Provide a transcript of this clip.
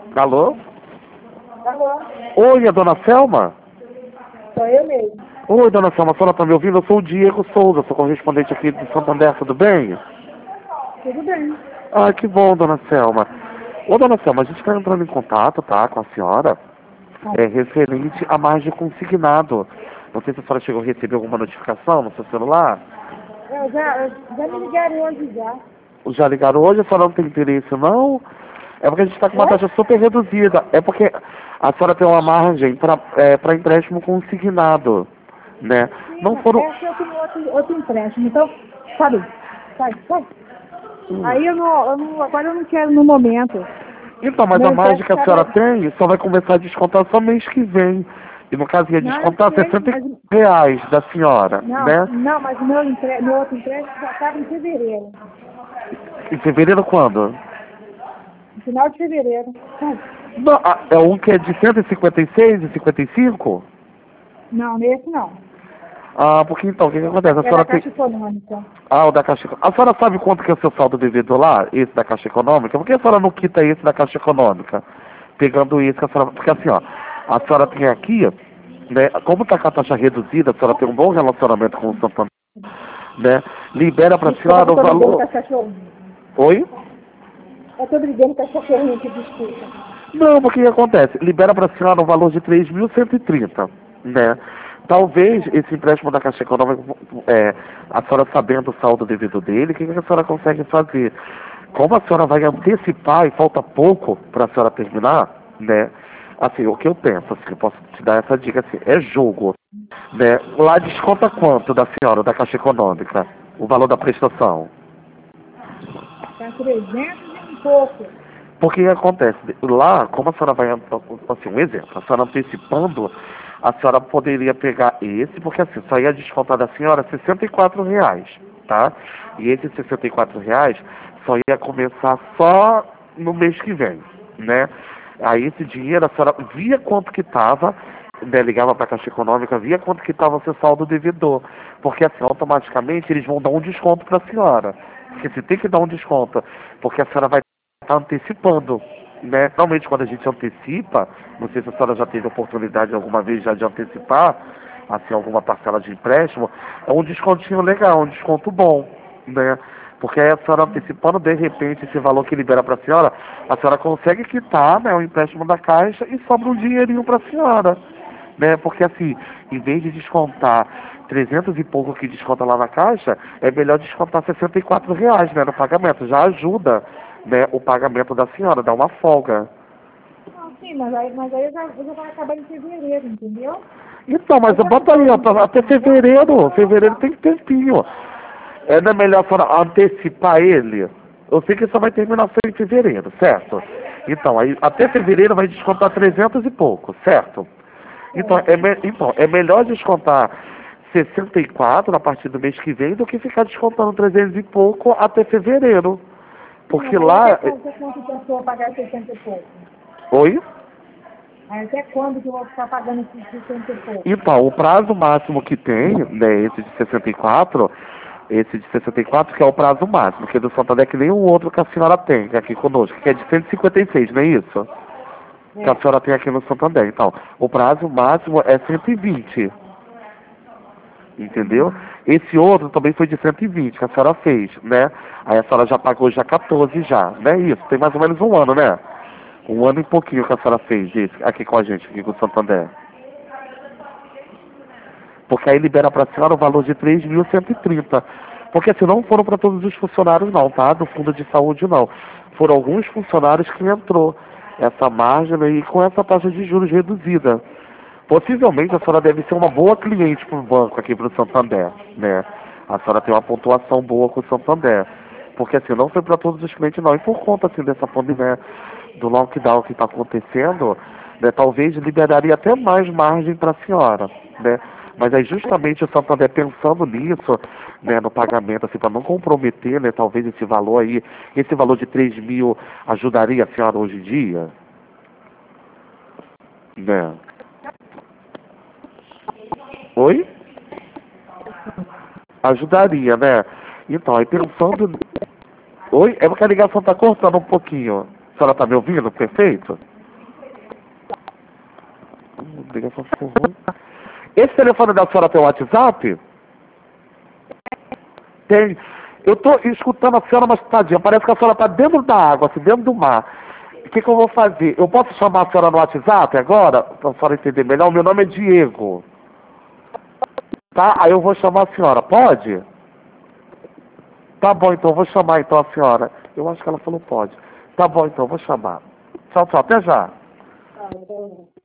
Alô? Alô? Oi, a dona Selma? Sou eu mesmo. Oi, dona Selma, a senhora tá me ouvindo? Eu sou o Diego Souza, sou correspondente aqui de Santander, tudo bem? Tudo bem. Ah, que bom, dona Selma. Ô, dona Selma, a gente está entrando em contato, tá, com a senhora, referente à margem consignado. Não sei se a senhora chegou a receber alguma notificação no seu celular. Já me ligaram hoje já. Já ligaram hoje, a senhora não tem interesse, não? É porque a gente está com uma Oi? taxa super reduzida. É porque a senhora tem uma margem para empréstimo consignado, né? Sim, Não mas foram... eu tenho outro empréstimo. Então, sabe? Sai. Aí agora eu não quero no momento. Então, mas Meu a margem empréstimo que a estava... senhora tem só vai começar a descontar só mês que vem. E no caso ia Não, eu descontar sei, R$ 60 da senhora, né? não, mas meu outro empréstimo já estava em fevereiro. Em fevereiro quando? No final de fevereiro. Não, é um que é de 156 e 55? Não, nesse não. Ah, porque então, o que acontece? A É da senhora tem... Caixa Econômica. Ah, o da Caixa Econômica. A senhora sabe quanto que é o seu saldo devido lá? Esse da Caixa Econômica? Por que a senhora não quita esse da Caixa Econômica? Pegando esse que a senhora... Porque assim, ó, a senhora tem aqui, né, como está com a taxa reduzida, a senhora tem um bom relacionamento com o Santander, né, libera para a Desculpa que senhora eu o tô brigando com valor... as cachorrinhas. Oi? Eu tô brigando com as cachorrinhas aqui, desculpa. Não, porque o que acontece? Libera para a senhora um valor de 3.130, né? Talvez esse empréstimo da Caixa Econômica, a senhora sabendo o saldo devido dele, o que a senhora consegue fazer? Como a senhora vai antecipar e falta pouco para a senhora terminar, né? Assim, o que eu penso, assim, eu posso te dar essa dica, assim, é jogo, né? Lá desconta quanto da senhora, da Caixa Econômica? O valor da prestação? Tá 300 e um pouco. Porque o que acontece? Lá, como a senhora vai, assim, um exemplo, a senhora antecipando, a senhora poderia pegar esse, porque assim, só ia descontar da senhora R$ 64, tá? E esses R$ 64 só ia começar só no mês que vem, né? Aí esse dinheiro, a senhora via quanto que estava, né, ligava para a Caixa Econômica, via quanto que estava o seu saldo devedor, porque assim, automaticamente eles vão dar um desconto para a senhora. Porque você tem que dar um desconto, porque a senhora vai está antecipando, né? Normalmente quando a gente antecipa, não sei se a senhora já teve oportunidade alguma vez já de antecipar, assim, alguma parcela de empréstimo, é um descontinho legal, um desconto bom, né? Porque aí a senhora antecipando, de repente, esse valor que libera para a senhora consegue quitar, né, o empréstimo da Caixa e sobra um dinheirinho para a senhora, né? Porque assim, em vez de descontar 300 e pouco que desconta lá na Caixa, é melhor descontar R$ 64, né, no pagamento. Já ajuda, né, o pagamento da senhora, dá uma folga. Não, sim, mas aí eu já vai acabar em fevereiro, entendeu? Então, mas Aí quanto bota que aí, eu ó, não até fevereiro. Fevereiro tem tempinho. É, não é melhor a senhora antecipar ele? Eu sei que só vai terminar só em fevereiro, certo? Então, aí até fevereiro vai descontar 300 e pouco, certo? Então, então, é melhor descontar 64 a partir do mês que vem do que ficar descontando 300 e pouco até fevereiro. Sim, Porque mas aí lá... até quanto tempo eu vou pagar 60 e pouco? Oi? Aí até quando que eu vou ficar pagando esses 60 e pouco? Então, o prazo máximo que tem, né, esse de 64 que é o prazo máximo, que é do Santander que nem o outro que a senhora tem, que é aqui conosco, que é de 156, não é isso? Que a É. senhora tem aqui no Santander. Então, o prazo máximo é 120. Entendeu? Esse outro também foi de 120 que a senhora fez, né? Aí a senhora já pagou já 14 já, não é isso? Tem mais ou menos um ano, né? Um ano e pouquinho que a senhora fez esse, aqui com a gente, aqui com o Santander. Porque aí libera para a senhora o valor de 3.130. Porque assim, não foram para todos os funcionários não, tá? Do fundo de saúde não. Foram alguns funcionários que entrou essa margem aí com essa taxa de juros reduzida. Possivelmente a senhora deve ser uma boa cliente para o banco aqui para o Santander, né? A senhora tem uma pontuação boa com o Santander. Porque assim, não foi para todos os clientes não. E por conta assim dessa pandemia, né, do lockdown que está acontecendo, né, talvez liberaria até mais margem para a senhora, né? Mas aí justamente o Santander pensando nisso, né, no pagamento, assim, para não comprometer, né, talvez esse valor de 3.000 ajudaria a senhora hoje em dia, né? Oi? Ajudaria, né? Então, aí pensando. Oi? É porque a ligação tá cortando um pouquinho. A senhora tá me ouvindo? Perfeito? ligação ficou ruim. Esse telefone da senhora tem WhatsApp? Tem. Eu tô escutando a senhora, mas tadinha, parece que a senhora tá dentro da água, assim, dentro do mar. O que eu vou fazer? Eu posso chamar a senhora no WhatsApp agora? Pra senhora entender melhor. O meu nome é Diego. Tá? Aí eu vou chamar a senhora, pode? Tá bom, então, eu vou chamar então a senhora. Eu acho que ela falou pode. Tá bom, então, eu vou chamar. Tchau, tchau, até já.